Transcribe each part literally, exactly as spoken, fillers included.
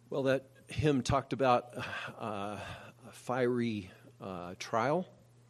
Well, that hymn talked about uh, a fiery uh, trial.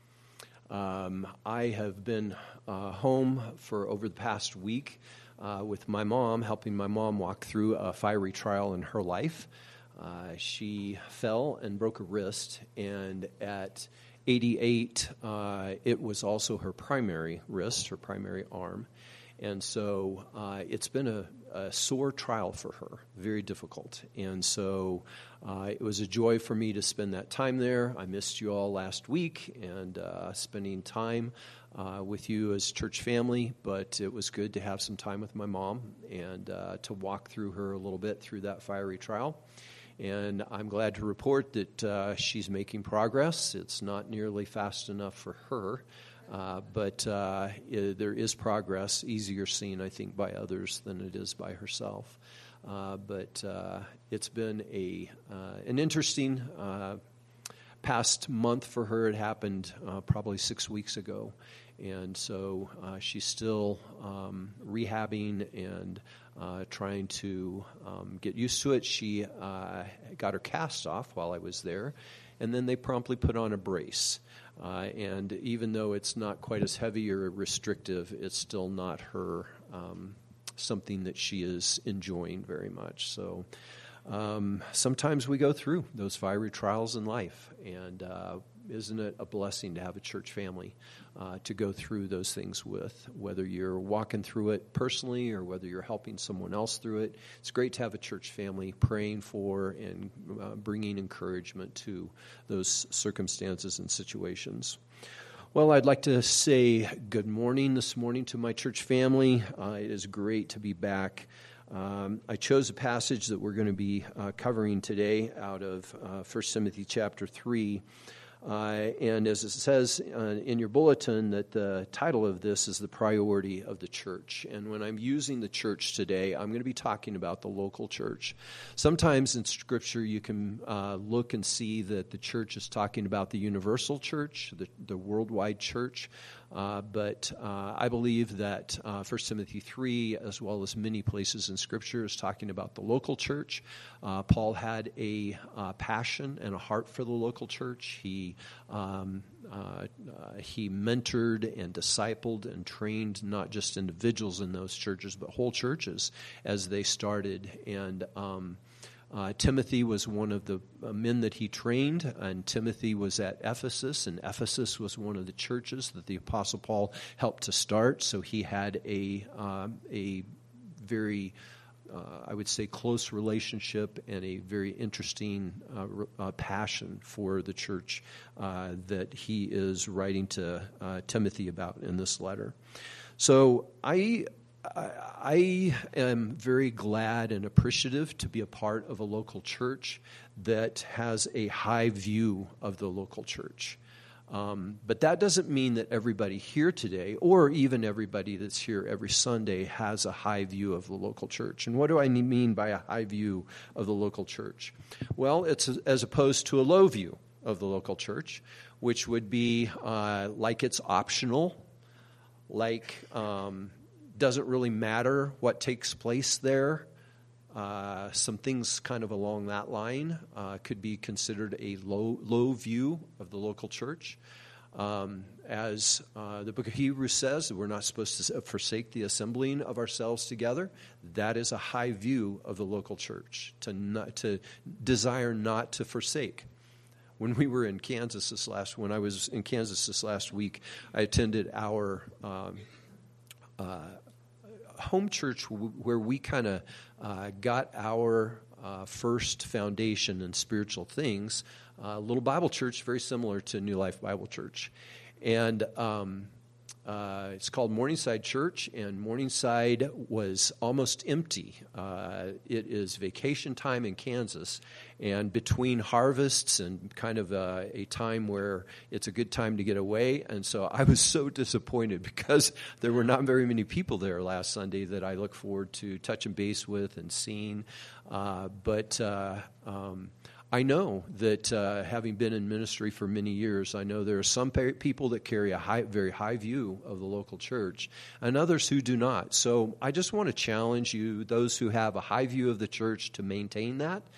Um, I have been uh, home for over the past week uh, with my mom, helping my mom walk through a fiery trial in her life. Uh, she fell and broke a wrist, and at eighty-eight, uh, it was also her primary wrist, her primary arm. And so uh, it's been a, a sore trial for her, very difficult. And so uh, it was a joy for me to spend that time there. I missed you all last week and uh, spending time uh, with you as church family, but it was good to have some time with my mom and uh, to walk through her a little bit through that fiery trial. And I'm glad to report that uh, she's making progress. It's not nearly fast enough for her. Uh, but uh, it, there is progress, easier seen, I think, by others than it is by herself. Uh, but uh, it's been a uh, an interesting uh, past month for her. It happened uh, probably six weeks ago. And so uh, she's still um, rehabbing and uh, trying to um, get used to it. She uh, got her cast off while I was there, and then they promptly put on a brace. Uh, and even though it's not quite as heavy or restrictive, it's still not her um, something that she is enjoying very much. So um, sometimes we go through those fiery trials in life, and uh, isn't it a blessing to have a church family uh, to go through those things with, whether you're walking through it personally or whether you're helping someone else through it. It's great to have a church family praying for and uh, bringing encouragement to those circumstances and situations. Well, I'd like to say good morning this morning to my church family. Uh, it is great to be back. Um, I chose a passage that we're going to be uh, covering today out of uh, First Timothy chapter three. Uh, and as it says uh, in your bulletin, that the title of this is the priority of the church. And when I'm using the church today, I'm going to be talking about the local church. Sometimes in Scripture you can uh, look and see that the church is talking about the universal church, the, the worldwide church. Uh, but uh, I believe that uh, First Timothy three, as well as many places in Scripture, is talking about the local church. Uh, Paul had a uh, passion and a heart for the local church. He um, uh, uh, he mentored and discipled and trained not just individuals in those churches, but whole churches as they started. And um, Uh, Timothy was one of the uh, men that he trained, and Timothy was at Ephesus, and Ephesus was one of the churches that the Apostle Paul helped to start. So he had a um, a very, uh, I would say, close relationship and a very interesting uh, uh, passion for the church uh, that he is writing to uh, Timothy about in this letter. So I. I am very glad and appreciative to be a part of a local church that has a high view of the local church. Um, but that doesn't mean that everybody here today, or even everybody that's here every Sunday, has a high view of the local church. And what do I mean by a high view of the local church? Well, it's as opposed to a low view of the local church, which would be uh, like it's optional, like Um, doesn't really matter what takes place there. Uh, some things kind of along that line uh, could be considered a low low view of the local church. Um, as uh, the book of Hebrews says, we're not supposed to forsake the assembling of ourselves together. That is a high view of the local church, to not, to desire not to forsake. When we were in Kansas this last, when I was in Kansas this last week, I attended our um, uh, home church where we kind of uh, got our uh, first foundation in spiritual things. A uh, little Bible church, very similar to New Life Bible Church. And um, uh, it's called Morningside Church, and Morningside was almost empty. Uh, it is vacation time in Kansas, and between harvests and kind of a, a time where it's a good time to get away. And so I was so disappointed because there were not very many people there last Sunday that I look forward to touching base with and seeing. Uh, but uh, um, I know that uh, having been in ministry for many years, I know there are some pe- people that carry a high, very high view of the local church and others who do not. So I just want to challenge you, those who have a high view of the church, to maintain that,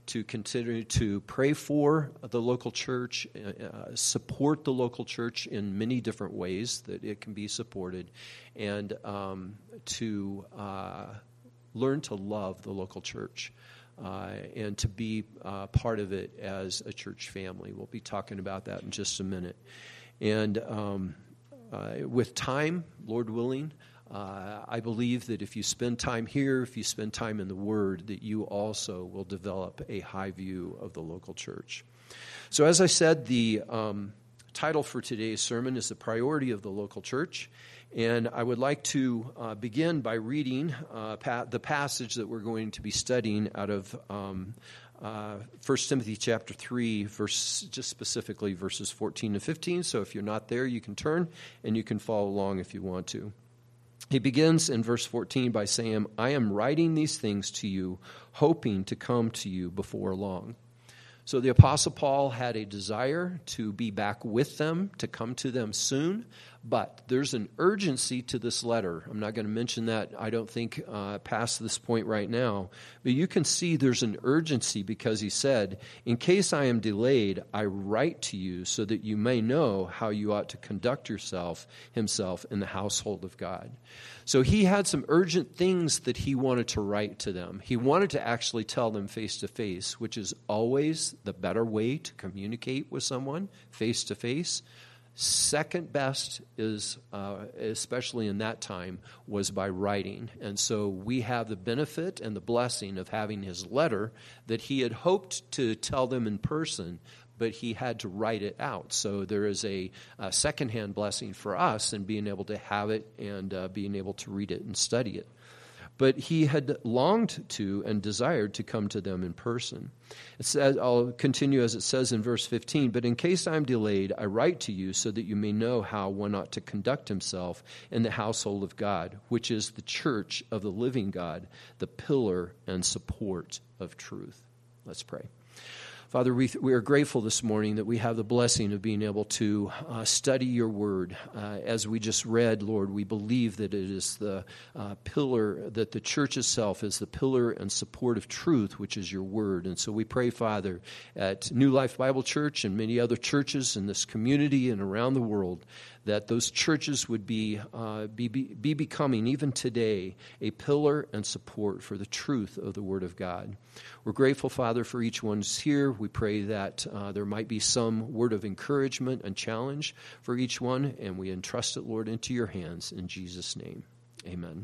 to continue to pray for the local church, uh, support the local church in many different ways that it can be supported, and um, to uh, learn to love the local church uh, and to be uh, part of it as a church family. We'll be talking about that in just a minute. And um, uh, with time, Lord willing, Uh, I believe that if you spend time here, if you spend time in the Word, that you also will develop a high view of the local church. So as I said, the um, title for today's sermon is The Priority of the Local Church. And I would like to uh, begin by reading uh, pa- the passage that we're going to be studying out of um, uh, First Timothy chapter three, verse, just specifically verses fourteen to fifteen. So if you're not there, you can turn and you can follow along if you want to. He begins in verse fourteen by saying, I am writing these things to you, hoping to come to you before long. So the Apostle Paul had a desire to be back with them, to come to them soon, but there's an urgency to this letter. I'm not going to mention that, I don't think, uh, past this point right now, but you can see there's an urgency because he said, in case I am delayed, I write to you so that you may know how you ought to conduct yourself, himself, in the household of God. So he had some urgent things that he wanted to write to them. He wanted to actually tell them face to face, which is always the better way to communicate with someone, face to face. Second best is, uh, especially in that time, was by writing. And so we have the benefit and the blessing of having his letter that he had hoped to tell them in person, but he had to write it out. So there is a, a secondhand blessing for us in being able to have it and uh, being able to read it and study it. But he had longed to and desired to come to them in person. It says, I'll continue as it says in verse fifteen, but in case I am delayed, I write to you so that you may know how one ought to conduct himself in the household of God, which is the church of the living God, the pillar and support of truth. Let's pray. Father, we, we are grateful this morning that we have the blessing of being able to uh, study your word. Uh, as we just read, Lord, we believe that it is the uh, pillar, that the church itself is the pillar and support of truth, which is your word. And so we pray, Father, at New Life Bible Church and many other churches in this community and around the world, that those churches would be, uh, be, be, be becoming, even today, a pillar and support for the truth of the Word of God. We're grateful, Father, for each one who's here. We pray that uh, there might be some word of encouragement and challenge for each one, and we entrust it, Lord, into your hands. In Jesus' name, amen.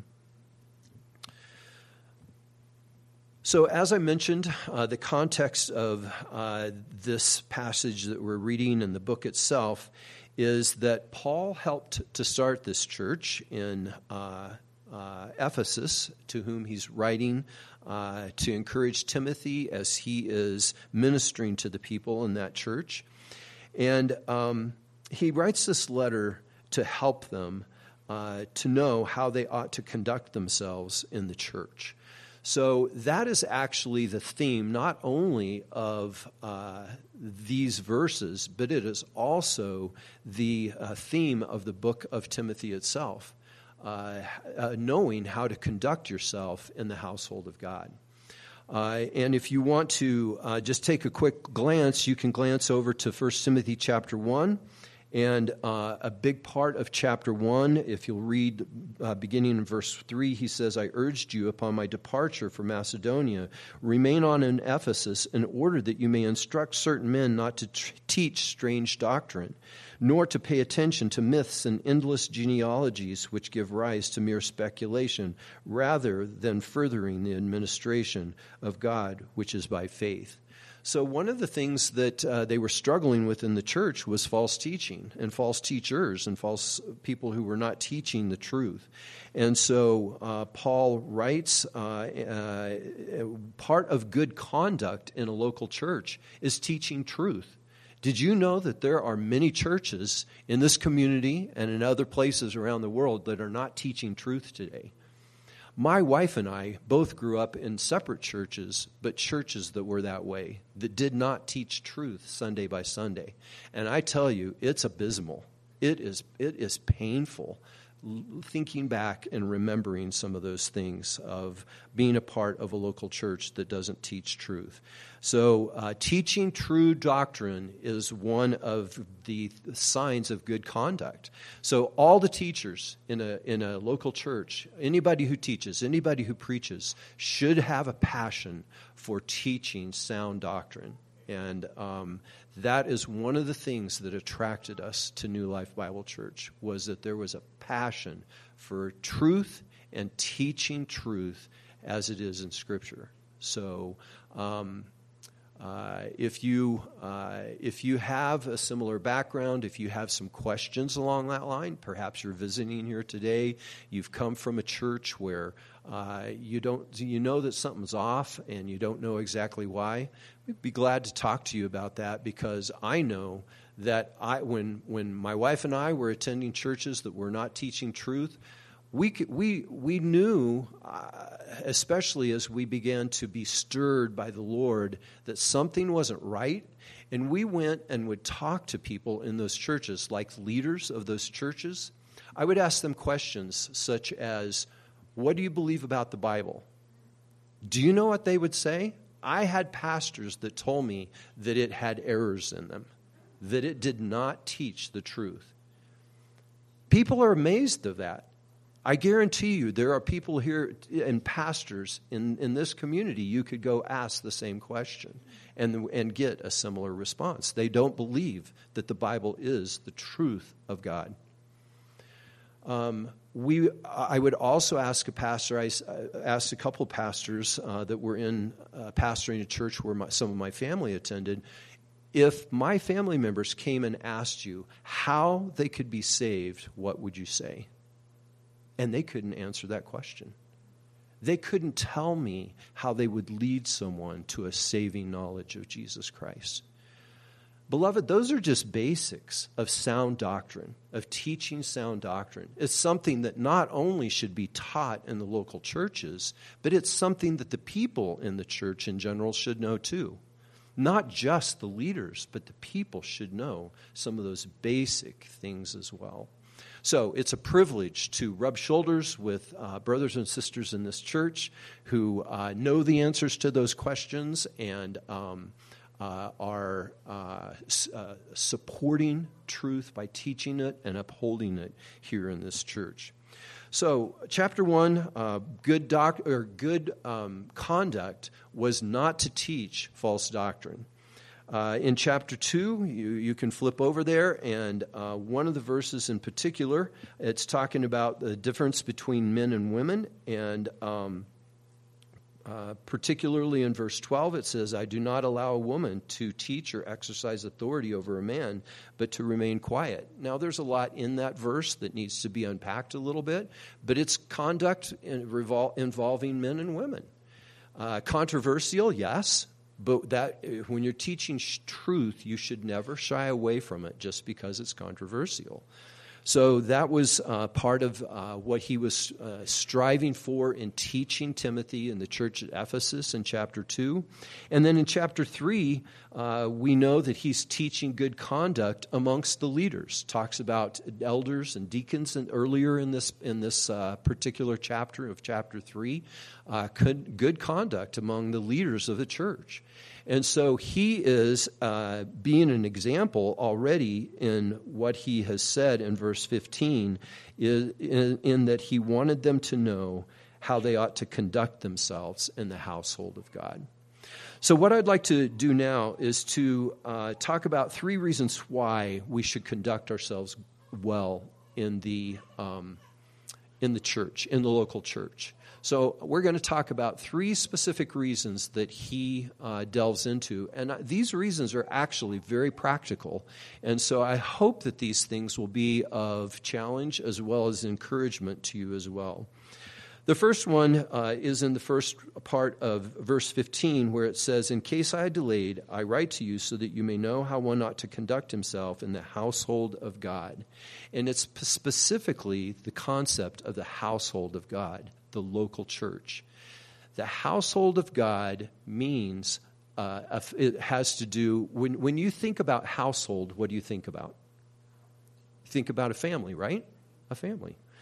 So as I mentioned, uh, the context of uh, this passage that we're reading in the book itself is that Paul helped to start this church in uh, uh, Ephesus, to whom he's writing uh, to encourage Timothy as he is ministering to the people in that church. And um, he writes this letter to help them uh, to know how they ought to conduct themselves in the church. So that is actually the theme not only of uh, these verses, but it is also the uh, theme of the book of Timothy itself, uh, uh, knowing how to conduct yourself in the household of God. Uh, and if you want to uh, just take a quick glance, you can glance over to First Timothy chapter one. And uh, a big part of chapter one, if you'll read uh, beginning in verse three, he says, I urged you upon my departure for Macedonia, remain on in Ephesus in order that you may instruct certain men not to tr- teach strange doctrine, nor to pay attention to myths and endless genealogies which give rise to mere speculation, rather than furthering the administration of God, which is by faith. So one of the things that uh, they were struggling with in the church was false teaching and false teachers and false people who were not teaching the truth. And so uh, Paul writes, uh, uh, part of good conduct in a local church is teaching truth. Did you know that there are many churches in this community and in other places around the world that are not teaching truth today? My wife and I both grew up in separate churches, but churches that were that way, that did not teach truth Sunday by Sunday. And I tell you, it's abysmal. It is, it is painful thinking back and remembering some of those things of being a part of a local church that doesn't teach truth. So uh, teaching true doctrine is one of the signs of good conduct. So all the teachers in a in a local church, anybody who teaches, anybody who preaches, should have a passion for teaching sound doctrine. And um, that is one of the things that attracted us to New Life Bible Church, was that there was a passion for truth and teaching truth as it is in Scripture. So um, uh, if you uh, if you have a similar background, if you have some questions along that line, perhaps you're visiting here today, you've come from a church where uh, you don't you know that something's off and you don't know exactly why, we'd be glad to talk to you about that, because I know that I when when my wife and I were attending churches that were not teaching truth, we could, we we knew, uh, especially as we began to be stirred by the Lord, that something wasn't right, and we went and would talk to people in those churches, like leaders of those churches. I would ask them questions such as, "What do you believe about the Bible?" Do you know what they would say? I had pastors that told me that it had errors in them, that it did not teach the truth. People are amazed of that. I guarantee you there are people here and pastors in, in this community you could go ask the same question and, and get a similar response. They don't believe that the Bible is the truth of God. Um, we, I would also ask a pastor, I asked a couple of pastors uh, that were in uh, pastoring a church where my, some of my family attended, if my family members came and asked you how they could be saved, what would you say? And they couldn't answer that question. They couldn't tell me how they would lead someone to a saving knowledge of Jesus Christ. Beloved, those are just basics of sound doctrine, of teaching sound doctrine. It's something that not only should be taught in the local churches, but it's something that the people in the church in general should know too. Not just the leaders, but the people should know some of those basic things as well. So it's a privilege to rub shoulders with uh, brothers and sisters in this church who uh, know the answers to those questions and um, uh, are uh, s- uh, supporting truth by teaching it and upholding it here in this church. So, chapter one, uh, good doc or good um, conduct was not to teach false doctrine. Uh, in chapter two, you, you can flip over there, and uh, one of the verses in particular, it's talking about the difference between men and women, and um, uh, particularly in verse twelve, it says, "I do not allow a woman to teach or exercise authority over a man, but to remain quiet." Now, there's a lot in that verse that needs to be unpacked a little bit, but it's conduct in, revol- involving men and women. Uh, controversial, yes. But that when you're teaching truth, you should never shy away from it just because it's controversial. So that was uh, part of uh, what he was uh, striving for in teaching Timothy in the church at Ephesus in chapter two. And then in chapter three, uh, we know that he's teaching good conduct amongst the leaders. Talks about elders and deacons, and earlier in this in this uh, particular chapter of chapter three, uh, good, good conduct among the leaders of the church. And so he is uh, being an example already in what he has said in verse fifteen, is in, in that he wanted them to know how they ought to conduct themselves in the household of God. So what I'd like to do now is to uh, talk about three reasons why we should conduct ourselves well in the um, in the church, in the local church. So we're going to talk about three specific reasons that he uh, delves into. And these reasons are actually very practical. And so I hope that these things will be of challenge as well as encouragement to you as well. The first one uh, is in the first part of verse fifteen, where it says, "In case I delayed, I write to you so that you may know how one ought to conduct himself in the household of God." And it's specifically the concept of the household of God, the local church. The household of God means, uh, it has to do, when, when you think about household, what do you think about? You think about a family, right? A family.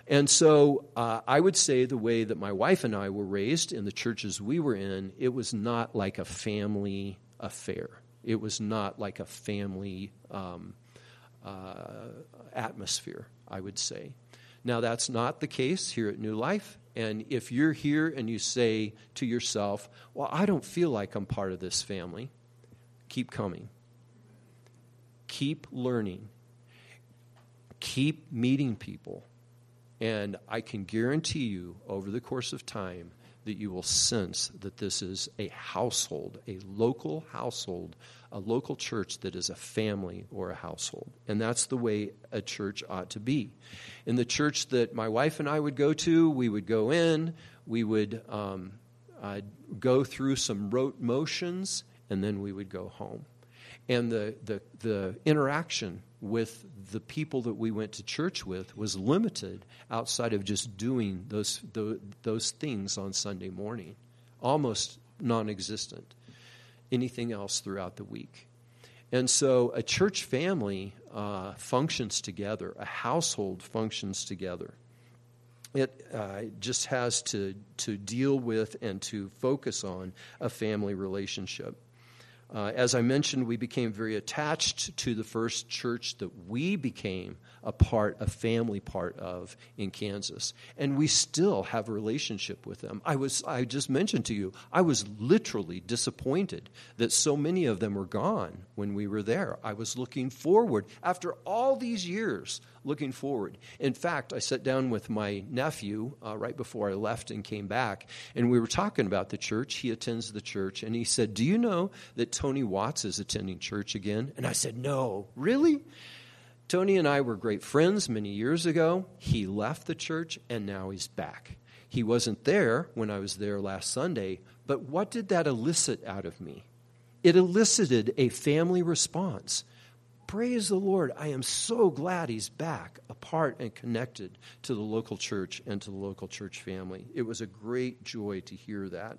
And so uh, I would say the way that my wife and I were raised in the churches we were in, it was not like a family affair. It was not like a family um, uh, atmosphere, I would say. Now, that's not the case here at New Life. And if you're here and you say to yourself, well, I don't feel like I'm part of this family, keep coming. Keep learning. Keep meeting people. And I can guarantee you over the course of time that you will sense that this is a household, a local household, a local church that is a family or a household. And that's the way a church ought to be. In the church that my wife and I would go to, we would go in, we would um, uh, go through some rote motions, and then we would go home. And the, the, the interaction with the people that we went to church with was limited outside of just doing those, those, those things on Sunday morning, almost non-existent. Anything else throughout the week. And so a church family uh, functions together. A household functions together. It uh, just has to, to deal with and to focus on a family relationship. Uh, as I mentioned, we became very attached to the first church that we became a part, a family part of in Kansas. And we still have a relationship with them. I was, I just mentioned to you, I was literally disappointed that so many of them were gone when we were there. I was looking forward, after all these years, looking forward. In fact, I sat down with my nephew uh, right before I left and came back, and we were talking about the church. He attends the church, and he said, do you know that Tony Watts is attending church again? And I said, no, really? Tony and I were great friends many years ago. He left the church, and now he's back. He wasn't there when I was there last Sunday, but what did that elicit out of me? It elicited a family response. Praise the Lord, I am so glad he's back, a part and connected to the local church and to the local church family. It was a great joy to hear that.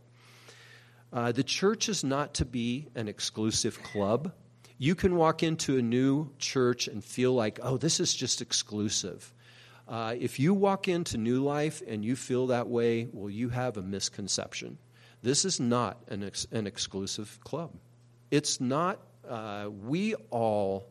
Uh, the church is not to be an exclusive club. You can walk into a new church and feel like, oh, this is just exclusive. Uh, if you walk into New Life and you feel that way, well, you have a misconception. This is not an, ex- an exclusive club. It's not, uh, we all,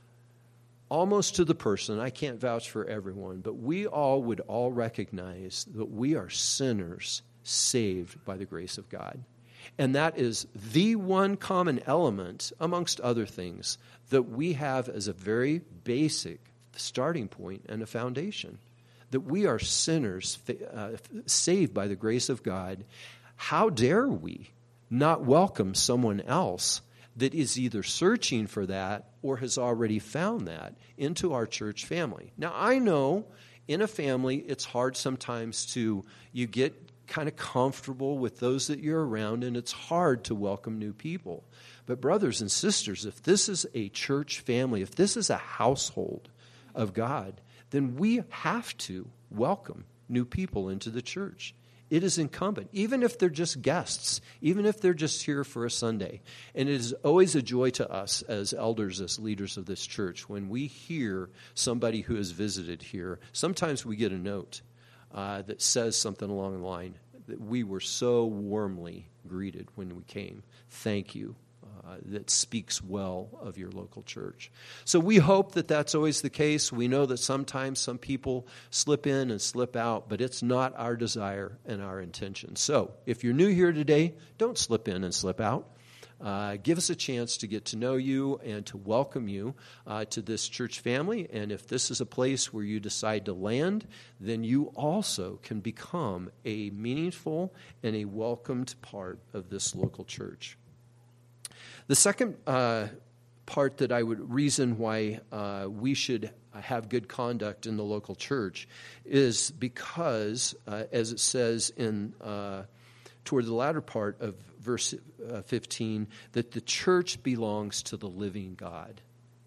almost to the person, I can't vouch for everyone, but we all would all recognize that we are sinners saved by the grace of God. And that is the one common element, amongst other things, that we have as a very basic starting point and a foundation. That we are sinners uh, saved by the grace of God. How dare we not welcome someone else that is either searching for that or has already found that into our church family? Now, I know in a family it's hard sometimes to, you get kind of comfortable with those that you're around, and it's hard to welcome new people. But brothers and sisters, if this is a church family, if this is a household of God, then we have to welcome new people into the church. It is incumbent, even if they're just guests, even if they're just here for a Sunday. And it is always a joy to us as elders, as leaders of this church, when we hear somebody who has visited here. Sometimes we get a note Uh, that says something along the line that we were so warmly greeted when we came. Thank you. Uh, that speaks well of your local church. So we hope that that's always the case. We know that sometimes some people slip in and slip out, but it's not our desire and our intention. So if you're new here today, don't slip in and slip out. Uh, give us a chance to get to know you and to welcome you uh, to this church family. And if this is a place where you decide to land, then you also can become a meaningful and a welcomed part of this local church. The second uh, part that I would reason why uh, we should have good conduct in the local church is because, uh, as it says in uh, toward the latter part of verse uh, fifteen, that the church belongs to the living God.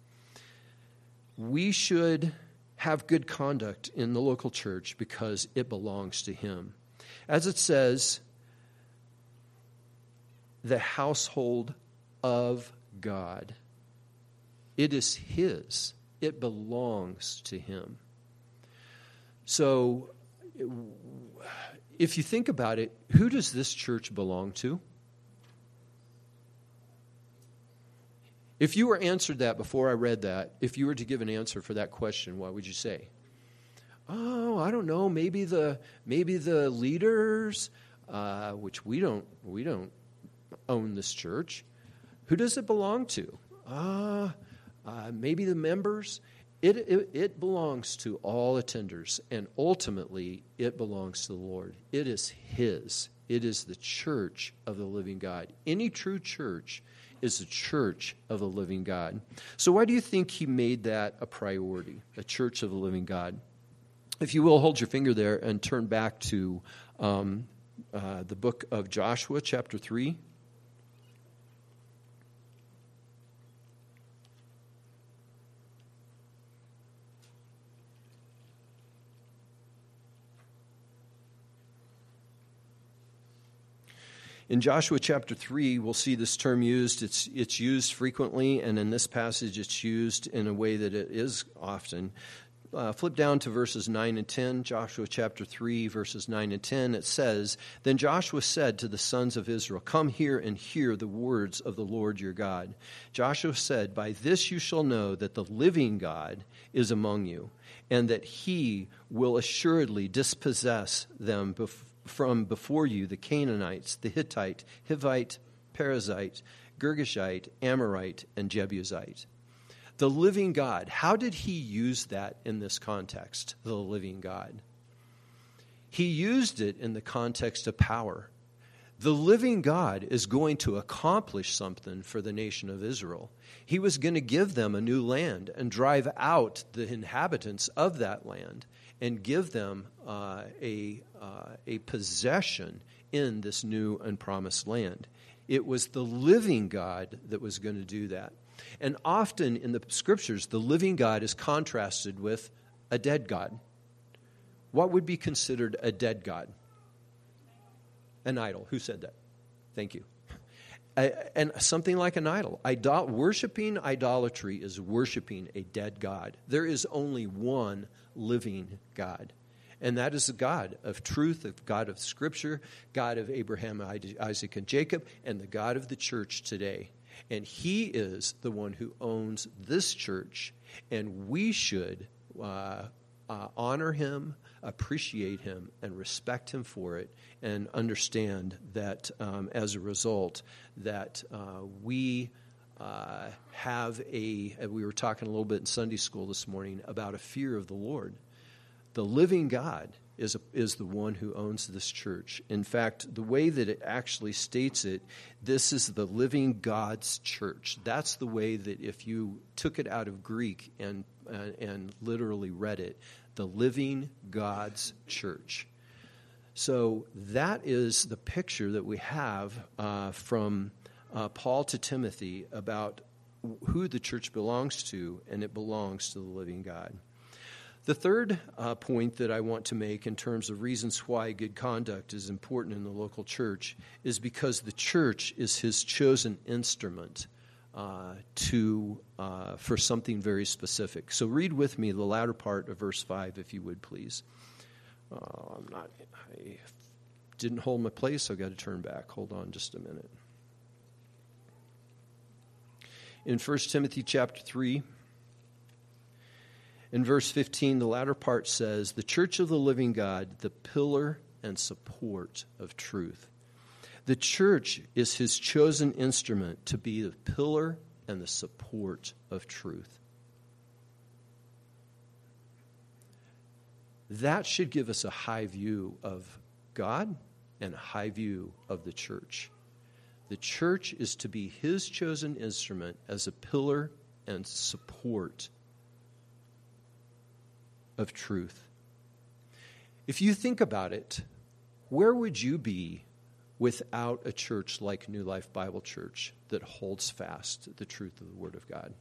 We should have good conduct in the local church because it belongs to Him. As it says, the household of God. It is His. It belongs to Him. So if you think about it, who does this church belong to? If you were answered that before I read that, if you were to give an answer for that question, what would you say? Oh, I don't know. Maybe the maybe the leaders, uh, which we don't we don't own this church. Who does it belong to? Uh, uh, maybe the members. It, it it belongs to all attenders, and ultimately it belongs to the Lord. It is His. It is the church of the living God. Any true church is the church of the living God. So why do you think He made that a priority, a church of the living God? If you will, hold your finger there and turn back to um, uh, the book of Joshua, chapter three. In Joshua chapter three, we'll see this term used. It's it's used frequently, and in this passage it's used in a way that it is often. Uh, flip down to verses nine and ten, Joshua chapter three, verses nine and ten. It says, Then Joshua said to the sons of Israel, Come here and hear the words of the Lord your God. Joshua said, By this you shall know that the living God is among you, and that He will assuredly dispossess them before from before you the Canaanites, the Hittite, Hivite, Perizzite, Girgashite, Amorite, and Jebusite. The living God, how did He use that in this context, the living God? He used it in the context of power. The living God is going to accomplish something for the nation of Israel. He was going to give them a new land and drive out the inhabitants of that land and give them uh, a, uh, a possession in this new and promised land. It was the living God that was going to do that. And often in the Scriptures, the living God is contrasted with a dead God. What would be considered a dead God? An idol. Who said that? Thank you. Uh, and something like an idol. Idol- worshiping idolatry is worshiping a dead God. There is only one living God, and that is the God of truth, the God of Scripture, God of Abraham, Isaac, and Jacob, and the God of the church today. And He is the one who owns this church, and we should uh, uh, honor Him, appreciate Him, and respect Him for it, and understand that um, as a result that uh, we uh, have a, we were talking a little bit in Sunday school this morning about a fear of the Lord. The living God is a, is the one who owns this church. In fact, the way that it actually states it, this is the living God's church. That's the way that if you took it out of Greek and uh, and literally read it, the living God's church. So that is the picture that we have uh, from uh, Paul to Timothy about who the church belongs to, and it belongs to the living God. The third uh, point that I want to make in terms of reasons why good conduct is important in the local church is because the church is His chosen instrument uh, to uh, for something very specific. So read with me the latter part of verse five, if you would, please. Uh, I'm not. I didn't hold my place, so I've got to turn back. Hold on just a minute. In First Timothy chapter three, in verse fifteen, the latter part says, the church of the living God, the pillar and support of truth. The church is His chosen instrument to be the pillar and the support of truth. That should give us a high view of God and a high view of the church. The church is to be His chosen instrument as a pillar and support of truth. If you think about it, where would you be without a church like New Life Bible Church that holds fast the truth of the Word of God?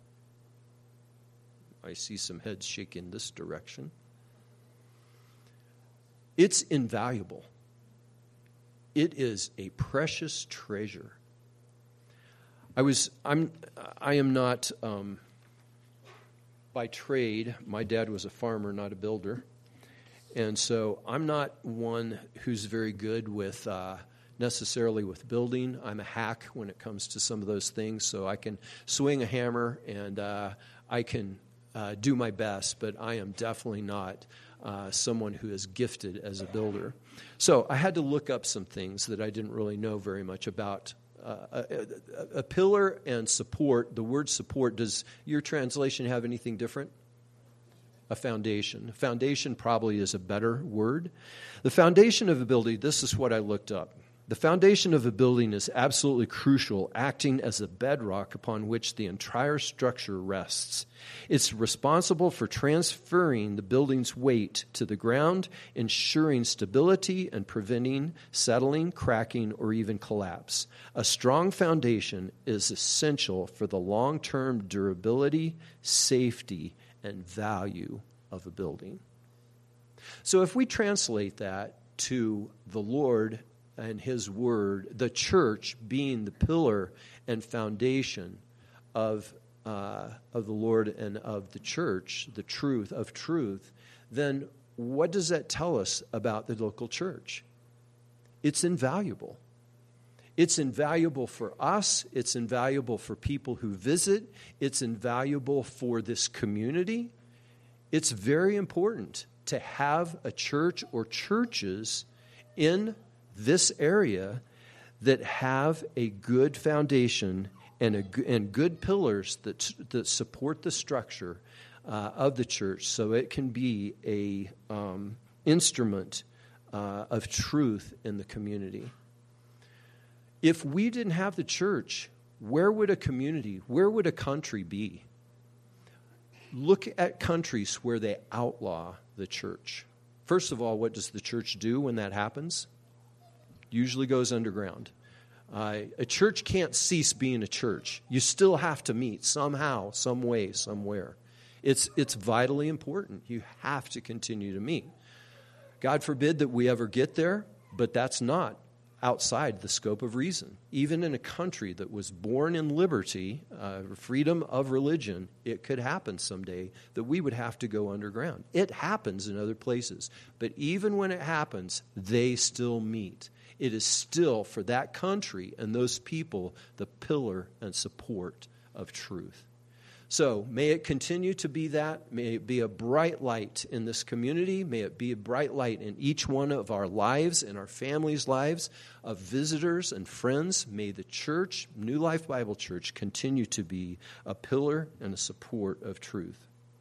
I see some heads shaking this direction. It's invaluable. It is a precious treasure. I was, I'm, I am not, um, by trade, my dad was a farmer, not a builder. And so I'm not one who's very good with uh, necessarily with building. I'm a hack when it comes to some of those things. So I can swing a hammer and uh, I can uh, do my best, but I am definitely not uh, someone who is gifted as a builder. So I had to look up some things that I didn't really know very much about. Uh, a, a, a pillar and support, the word support, does your translation have anything different? A foundation. A foundation probably is a better word. The foundation of a building, this is what I looked up. The foundation of a building is absolutely crucial, acting as a bedrock upon which the entire structure rests. It's responsible for transferring the building's weight to the ground, ensuring stability and preventing settling, cracking, or even collapse. A strong foundation is essential for the long-term durability, safety, and value of a building. So if we translate that to the Lord and His Word, the church being the pillar and foundation of uh, of the Lord and of the church, the truth of truth, then what does that tell us about the local church? It's invaluable. It's invaluable for us. It's invaluable for people who visit. It's invaluable for this community. It's very important to have a church or churches in this area that have a good foundation and a, and good pillars that that support the structure uh, of the church, so it can be a um, instrument uh, of truth in the community. If we didn't have the church, where would a community, where would a country be? Look at countries where they outlaw the church. First of all, what does the church do when that happens? Usually goes underground. Uh, a church can't cease being a church. You still have to meet somehow, some way, somewhere. It's, it's vitally important. You have to continue to meet. God forbid that we ever get there, but that's not outside the scope of reason. Even in a country that was born in liberty, uh, freedom of religion, it could happen someday that we would have to go underground. It happens in other places. But even when it happens, they still meet. It is still, for that country and those people, the pillar and support of truth. So may it continue to be that. May it be a bright light in this community. May it be a bright light in each one of our lives, in our families' lives, of visitors and friends. May the church, New Life Bible Church, continue to be a pillar and a support of truth.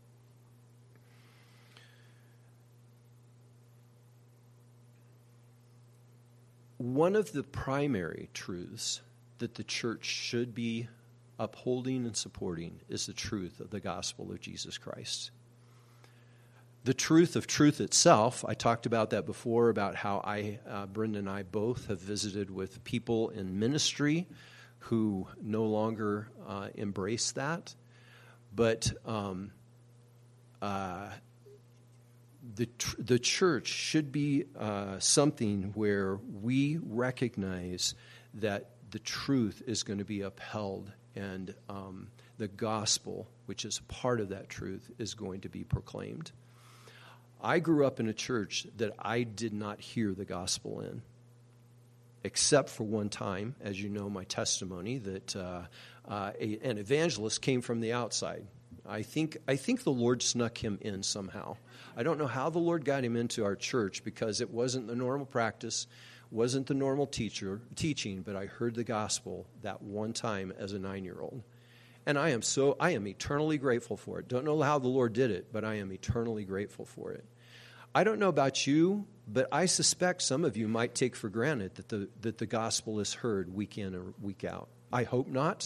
One of the primary truths that the church should be upholding and supporting is the truth of the gospel of Jesus Christ. The truth of truth itself, I talked about that before, about how I, uh, Brenda and I both have visited with people in ministry who no longer uh, embrace that. But um, uh, the tr- the church should be uh, something where we recognize that the truth is going to be upheld, and um, the gospel, which is part of that truth, is going to be proclaimed. I grew up in a church that I did not hear the gospel in, except for one time, as you know, my testimony, that uh, uh, a, an evangelist came from the outside. I think I think the Lord snuck him in somehow. I don't know how the Lord got him into our church, because it wasn't the normal practice, wasn't the normal teacher teaching, but I heard the gospel that one time as a nine-year-old. And I am so I am eternally grateful for it. Don't know how the Lord did it, but I am eternally grateful for it. I don't know about you, but I suspect some of you might take for granted that the that the gospel is heard week in or week out. I hope not.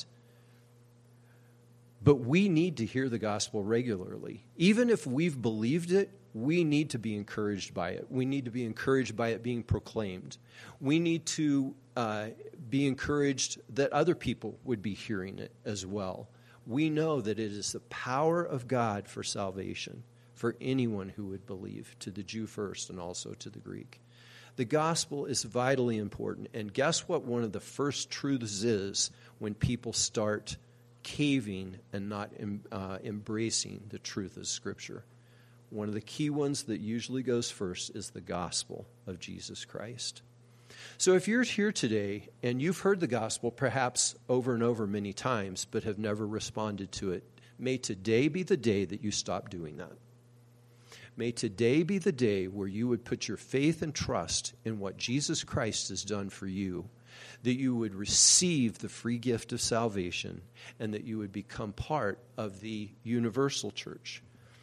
But we need to hear the gospel regularly. Even if we've believed it, we need to be encouraged by it. We need to be encouraged by it being proclaimed. We need to uh, be encouraged that other people would be hearing it as well. We know that it is the power of God for salvation for anyone who would believe, to the Jew first and also to the Greek. The gospel is vitally important. And guess what one of the first truths is when people start caving and not uh, embracing the truth of Scripture? one of the key ones that usually goes first is the gospel of Jesus Christ. So if you're here today and you've heard the gospel perhaps over and over many times but have never responded to it, may today be the day that you stop doing that. May today be the day where you would put your faith and trust in what Jesus Christ has done for you, that you would receive the free gift of salvation, and that you would become part of the universal church,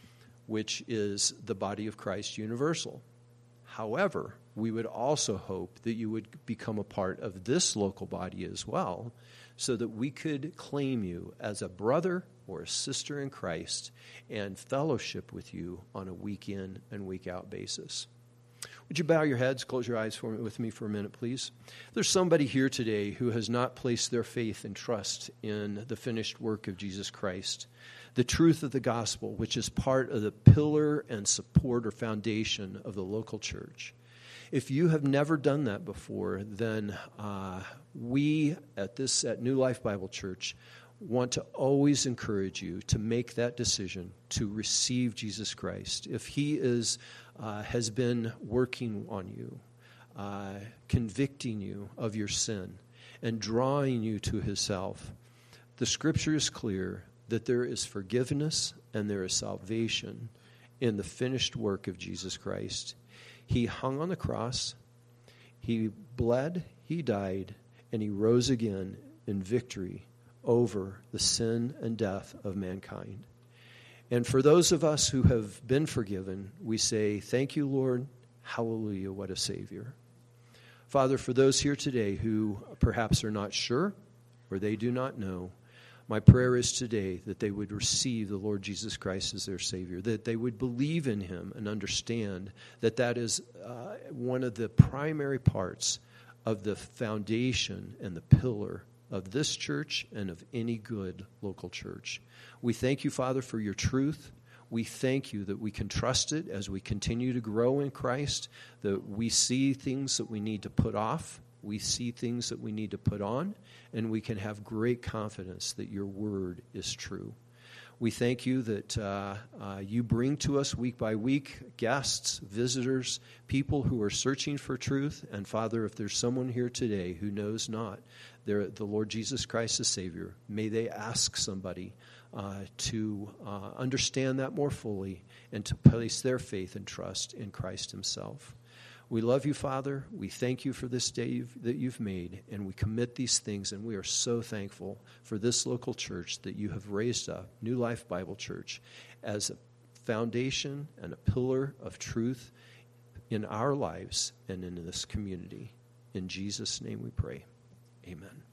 which is the body of Christ universal. However, we would also hope that you would become a part of this local body as well, so that we could claim you as a brother or a sister in Christ and fellowship with you on a week in and week out basis. Would you bow your heads, close your eyes for me, with me for a minute, please? There's somebody here today who has not placed their faith and trust in the finished work of Jesus Christ, the truth of the gospel, which is part of the pillar and support or foundation of the local church. If you have never done that before, then uh, we at this at New Life Bible Church want to always encourage you to make that decision to receive Jesus Christ. If he is uh, has been working on you, uh, convicting you of your sin, and drawing you to himself, the Scripture is clear that there is forgiveness and there is salvation in the finished work of Jesus Christ. He hung on the cross, he bled, he died, and he rose again in victory over the sin and death of mankind. And for those of us who have been forgiven, we say, thank you, Lord. Hallelujah, what a Savior. Father, for those here today who perhaps are not sure or they do not know, my prayer is today that they would receive the Lord Jesus Christ as their Savior, that they would believe in him and understand that that is uh, one of the primary parts of the foundation and the pillar of this church and of any good local church. We thank you, Father, for your truth. We thank you that we can trust it as we continue to grow in Christ, that we see things that we need to put off, we see things that we need to put on, and we can have great confidence that your word is true. We thank you that uh, uh, you bring to us week by week guests, visitors, people who are searching for truth. And Father, if there's someone here today who knows not the Lord Jesus Christ as Savior, may they ask somebody uh, to uh, understand that more fully and to place their faith and trust in Christ himself. We love you, Father. We thank you for this day you've, that you've made, and we commit these things, and we are so thankful for this local church that you have raised up, New Life Bible Church, as a foundation and a pillar of truth in our lives and in this community. In Jesus' name we pray. Amen.